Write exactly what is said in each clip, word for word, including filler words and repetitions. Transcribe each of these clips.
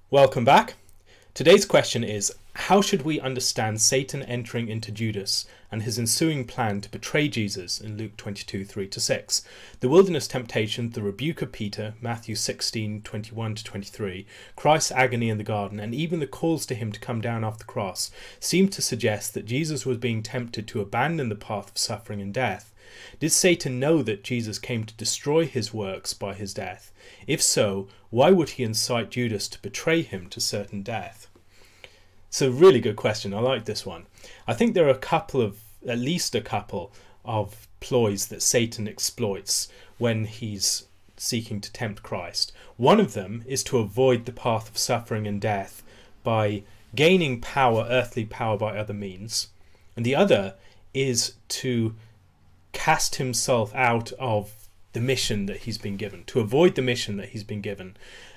Welcome back. Today's question is, how should we understand Satan entering into Judas and his ensuing plan to betray Jesus in Luke twenty-two, three to six? The wilderness temptation, the rebuke of Peter, Matthew sixteen, twenty-one to twenty-three, Christ's agony in the garden, and even the calls to him to come down off the cross seem to suggest that Jesus was being tempted to abandon the path of suffering and death. Did Satan know that Jesus came to destroy his works by his death? If so, why would he incite Judas to betray him to certain death? It's a really good question. I like this one. I think there are a couple of, at least a couple of ploys that Satan exploits when he's seeking to tempt Christ. One of them is to avoid the path of suffering and death by gaining power, earthly power, by other means. And the other is to cast himself out of the mission that he's been given, to avoid the mission that he's been given,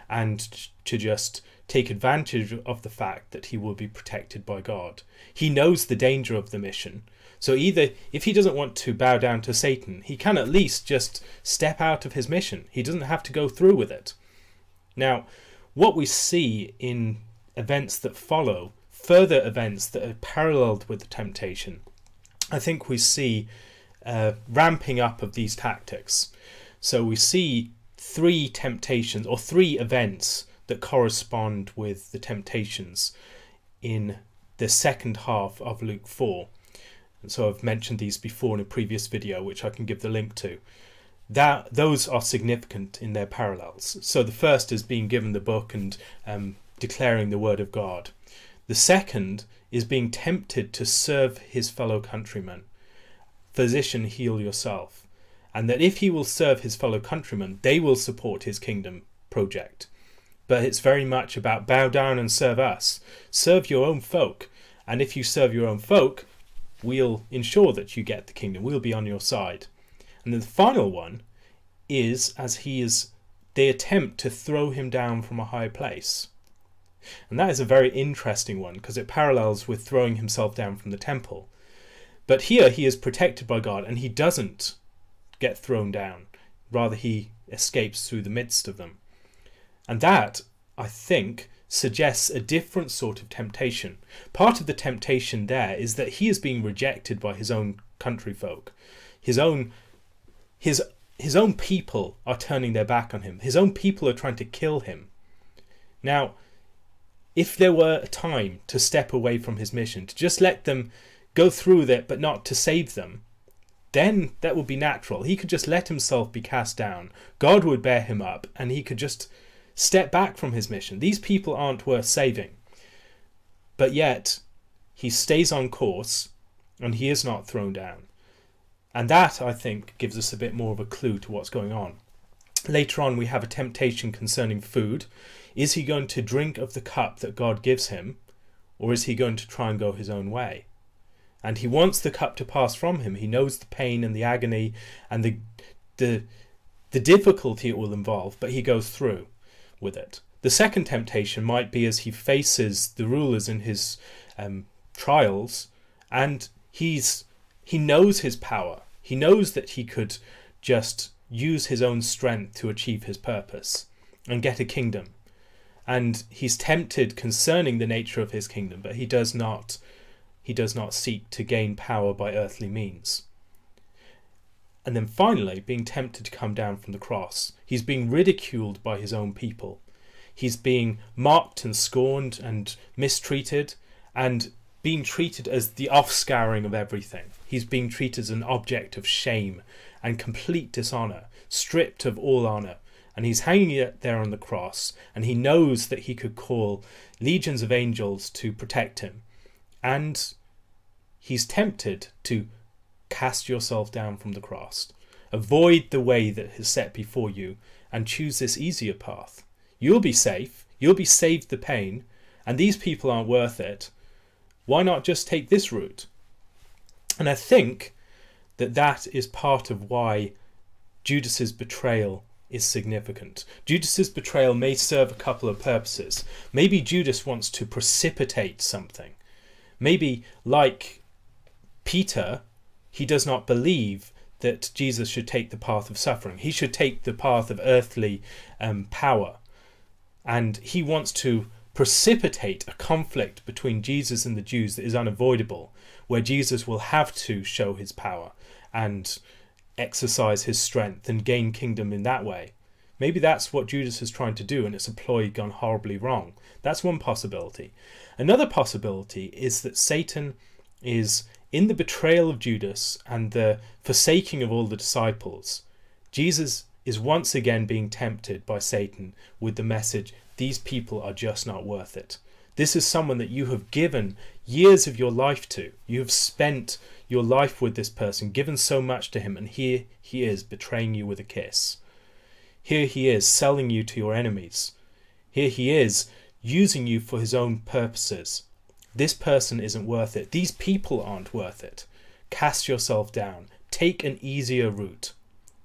and to just take advantage of the fact that he will be protected by God. He knows the danger of the mission. So either, if he doesn't want to bow down to Satan, he can at least just step out of his mission. He doesn't have to go through with it. Now, what we see in events that follow, further events that are paralleled with the temptation, I think we see uh, ramping up of these tactics. So we see three temptations, or three events that correspond with the temptations in the second half of Luke four. And so I've mentioned these before in a previous video, which I can give the link to. That those are significant in their parallels. So the first is being given the book and um, declaring the word of God. The second is being tempted to serve his fellow countrymen. Physician, heal yourself. And that if he will serve his fellow countrymen, they will support his kingdom project. But it's very much about bow down and serve us. Serve your own folk. And if you serve your own folk, we'll ensure that you get the kingdom. We'll be on your side. And then the final one is as he is, they attempt to throw him down from a high place. And that is a very interesting one because it parallels with throwing himself down from the temple. But here he is protected by God and he doesn't get thrown down. Rather, he escapes through the midst of them. And that, I think, suggests a different sort of temptation. Part of the temptation there is that he is being rejected by his own countryfolk. His own, his, his own people are turning their back on him. His own people are trying to kill him. Now, if there were a time to step away from his mission, to just let them go through with it but not to save them, then that would be natural. He could just let himself be cast down. God would bear him up and he could just step back from his mission. These people aren't worth saving. But yet, he stays on course and he is not thrown down. And that, I think, gives us a bit more of a clue to what's going on. Later on, we have a temptation concerning food. Is he going to drink of the cup that God gives him, or is he going to try and go his own way? And he wants the cup to pass from him. He knows the pain and the agony and the the the difficulty it will involve, but he goes through with it. The second temptation might be as he faces the rulers in his um, trials, and he's he knows his power. He knows that he could just use his own strength to achieve his purpose and get a kingdom. And he's tempted concerning the nature of his kingdom, but he does not he does not seek to gain power by earthly means. And then finally, being tempted to come down from the cross. He's being ridiculed by his own people. He's being mocked and scorned and mistreated and being treated as the offscouring of everything. He's being treated as an object of shame and complete dishonour, stripped of all honour. And he's hanging there on the cross, and he knows that he could call legions of angels to protect him. And he's tempted to cast yourself down from the cross. Avoid the way that is set before you and choose this easier path. You'll be safe. You'll be saved the pain. And these people aren't worth it. Why not just take this route? And I think that that is part of why Judas's betrayal is significant. Judas's betrayal may serve a couple of purposes. Maybe Judas wants to precipitate something. Maybe, like Peter, he does not believe that Jesus should take the path of suffering. He should take the path of earthly um, power. And he wants to precipitate a conflict between Jesus and the Jews that is unavoidable, where Jesus will have to show his power and exercise his strength and gain kingdom in that way. Maybe that's what Judas is trying to do, and it's a ploy gone horribly wrong. That's one possibility. Another possibility is that Satan is, in the betrayal of Judas and the forsaking of all the disciples, Jesus is once again being tempted by Satan with the message, these people are just not worth it. This is someone that you have given years of your life to. You have spent your life with this person, given so much to him, and here he is betraying you with a kiss. Here he is selling you to your enemies. Here he is using you for his own purposes. This person isn't worth it. These people aren't worth it. Cast yourself down. Take an easier route.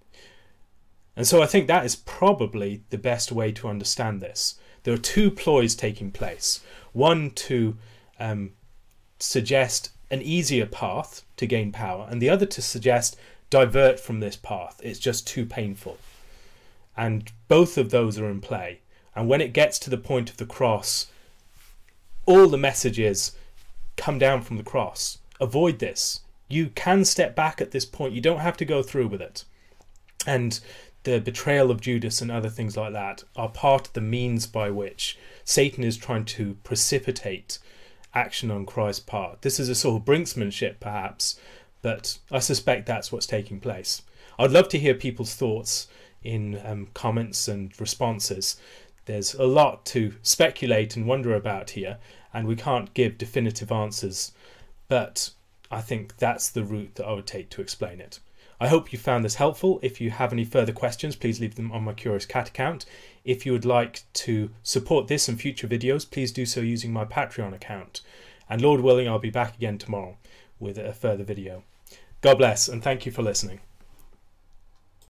And so I think that is probably the best way to understand this. There are two ploys taking place. One to um, suggest an easier path to gain power, and the other to suggest divert from this path. It's just too painful. And both of those are in play. And when it gets to the point of the cross, all the message is, come down from the cross. Avoid this. You can step back at this point. You don't have to go through with it. And the betrayal of Judas and other things like that are part of the means by which Satan is trying to precipitate action on Christ's part. This is a sort of brinksmanship, perhaps, but I suspect that's what's taking place. I'd love to hear people's thoughts in um, comments and responses. There's a lot to speculate and wonder about here, and we can't give definitive answers, but I think that's the route that I would take to explain it. I hope you found this helpful. If you have any further questions, please leave them on my Curious Cat account. If you would like to support this and future videos, please do so using my Patreon account. And Lord willing, I'll be back again tomorrow with a further video. God bless, and thank you for listening.